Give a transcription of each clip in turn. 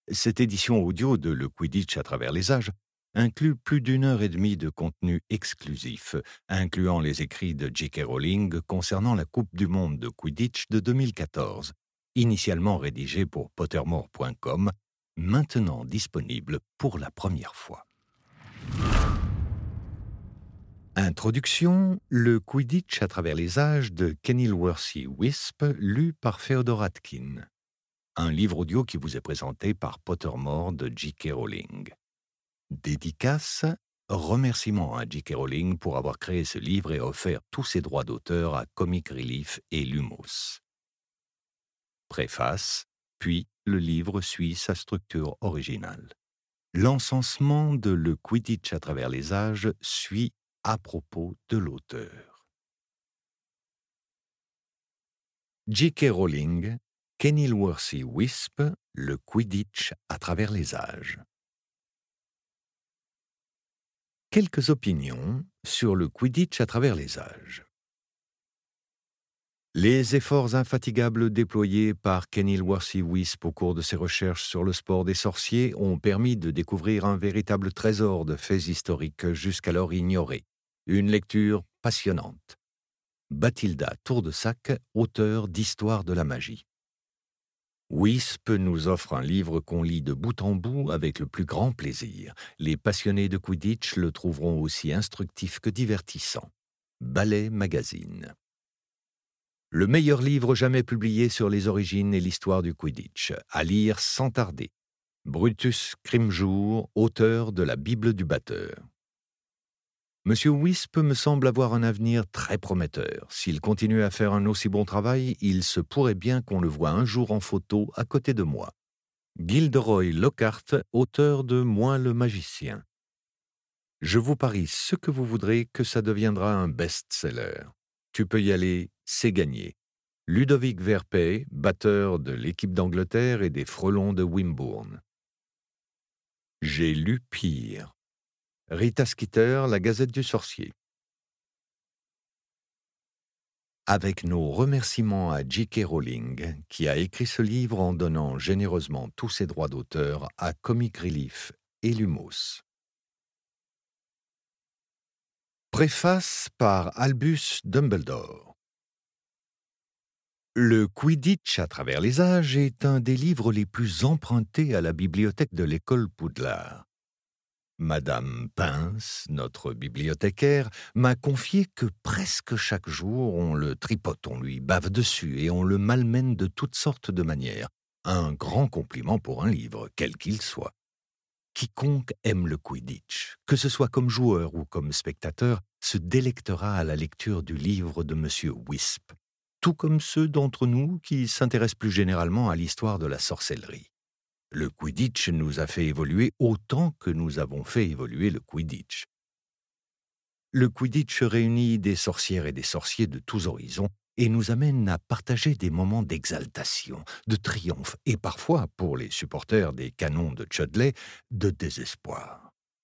Cette édition audio de Le Quidditch à travers les âges inclut plus d'1 heure et demie de contenu exclusif, incluant les écrits de J.K. Rowling concernant la Coupe du monde de Quidditch de 2014, initialement rédigé pour Pottermore.com, maintenant disponible pour la première fois. Introduction, Le Quidditch à travers les âges de Kenilworthy Whisp, lu par Theodore Atkin. Un livre audio qui vous est présenté par Pottermore de J.K. Rowling. Dédicace, remerciements à J.K. Rowling pour avoir créé ce livre et offert tous ses droits d'auteur à Comic Relief et Lumos. Préface, puis le livre suit sa structure originale. L'encensement de Le Quidditch à travers les âges suit à propos de l'auteur. J.K. Rowling, Kenilworthy Whisp, Le Quidditch à travers les âges. Quelques opinions sur le Quidditch à travers les âges. Les efforts infatigables déployés par Kenilworthy Whisp au cours de ses recherches sur le sport des sorciers ont permis de découvrir un véritable trésor de faits historiques jusqu'alors ignorés. Une lecture passionnante. Bathilda Tourdesac, auteure d'Histoire de la magie. Whisp nous offre un livre qu'on lit de bout en bout avec le plus grand plaisir. Les passionnés de Quidditch le trouveront aussi instructif que divertissant. Ballet Magazine. Le meilleur livre jamais publié sur les origines et l'histoire du Quidditch, à lire sans tarder. Brutus Grimjour, auteur de la Bible du batteur. Monsieur Whisp me semble avoir un avenir très prometteur. S'il continue à faire un aussi bon travail, il se pourrait bien qu'on le voie un jour en photo à côté de moi. Gilderoy Lockhart, auteur de Moi le magicien. Je vous parie ce que vous voudrez que ça deviendra un best-seller. Tu peux y aller, c'est gagné. Ludovic Verpey, batteur de l'équipe d'Angleterre et des Frelons de Wimbourne. J'ai lu pire. Rita Skeeter, La Gazette du Sorcier. Avec nos remerciements à J.K. Rowling, qui a écrit ce livre en donnant généreusement tous ses droits d'auteur à Comic Relief et Lumos. Préface par Albus Dumbledore. Le Quidditch à travers les âges est un des livres les plus empruntés à la bibliothèque de l'école Poudlard. Madame Pince, notre bibliothécaire, m'a confié que presque chaque jour on le tripote, on lui bave dessus et on le malmène de toutes sortes de manières. Un grand compliment pour un livre, quel qu'il soit. Quiconque aime le Quidditch, que ce soit comme joueur ou comme spectateur, se délectera à la lecture du livre de Monsieur Whisp, tout comme ceux d'entre nous qui s'intéressent plus généralement à l'histoire de la sorcellerie. Le Quidditch nous a fait évoluer autant que nous avons fait évoluer le Quidditch. Le Quidditch réunit des sorcières et des sorciers de tous horizons et nous amène à partager des moments d'exaltation, de triomphe et parfois, pour les supporters des canons de Chudley, de désespoir.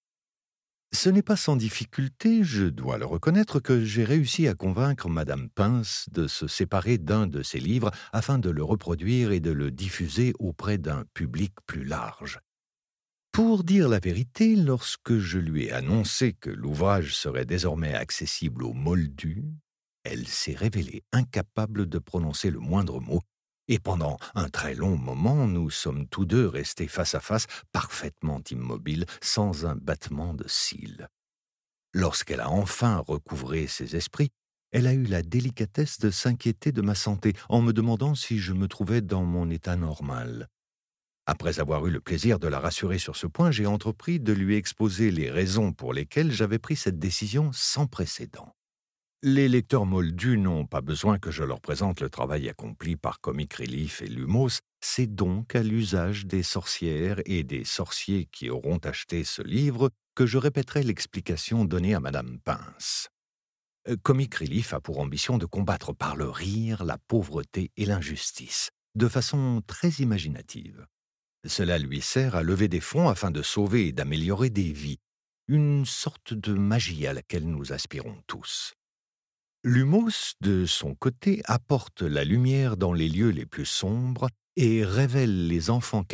Ce n'est pas sans difficulté, je dois le reconnaître, que j'ai réussi à convaincre Madame Pince de se séparer d'un de ses livres afin de le reproduire et de le diffuser auprès d'un public plus large. Pour dire la vérité, lorsque je lui ai annoncé que l'ouvrage serait désormais accessible aux moldus, elle s'est révélée incapable de prononcer le moindre mot, et pendant un très long moment, nous sommes tous deux restés face à face, parfaitement immobiles, sans un battement de cils. Lorsqu'elle a enfin recouvré ses esprits, elle a eu la délicatesse de s'inquiéter de ma santé, en me demandant si je me trouvais dans mon état normal. Après avoir eu le plaisir de la rassurer sur ce point, j'ai entrepris de lui exposer les raisons pour lesquelles j'avais pris cette décision sans précédent. Les lecteurs moldus n'ont pas besoin que je leur présente le travail accompli par Comic Relief et Lumos, c'est donc à l'usage des sorcières et des sorciers qui auront acheté ce livre que je répéterai l'explication donnée à Madame Pince. Comic Relief a pour ambition de combattre par le rire la pauvreté et l'injustice, de façon très imaginative. Cela lui sert à lever des fonds afin de sauver et d'améliorer des vies, une sorte de magie à laquelle nous aspirons tous. Lumos, de son côté, apporte la lumière dans les lieux les plus sombres et révèle les enfants